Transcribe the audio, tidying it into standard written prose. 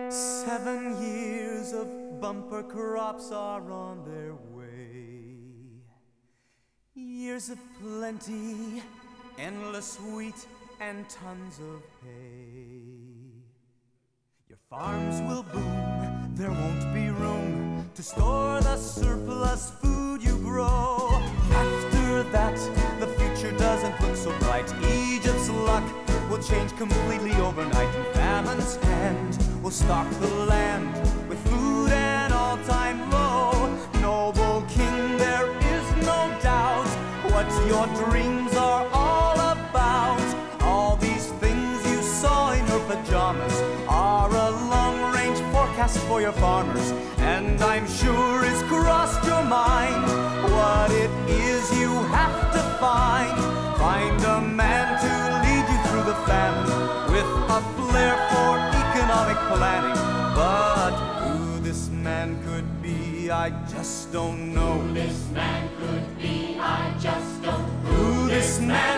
7 years of bumper crops are on their way. Years of plenty, endless wheat, and tons of hay. Your farms will boom, there won't be room to store the surplus food you grow. After that, the future doesn't look so bright. Egypt's luck will change completely overnight, and famine's hand will stock the land with food an all-time low. Noble king, there is no doubt what your dreams are all about. All these things you saw in your pajamas are a long-range forecast for your farmers, and I'm sure it's crossed your mind what it is you have to find. Find a man to lead you through the famine with a flair for economic planning. But who this man could be, I just don't know. Who this man could be, I just don't know. Who this man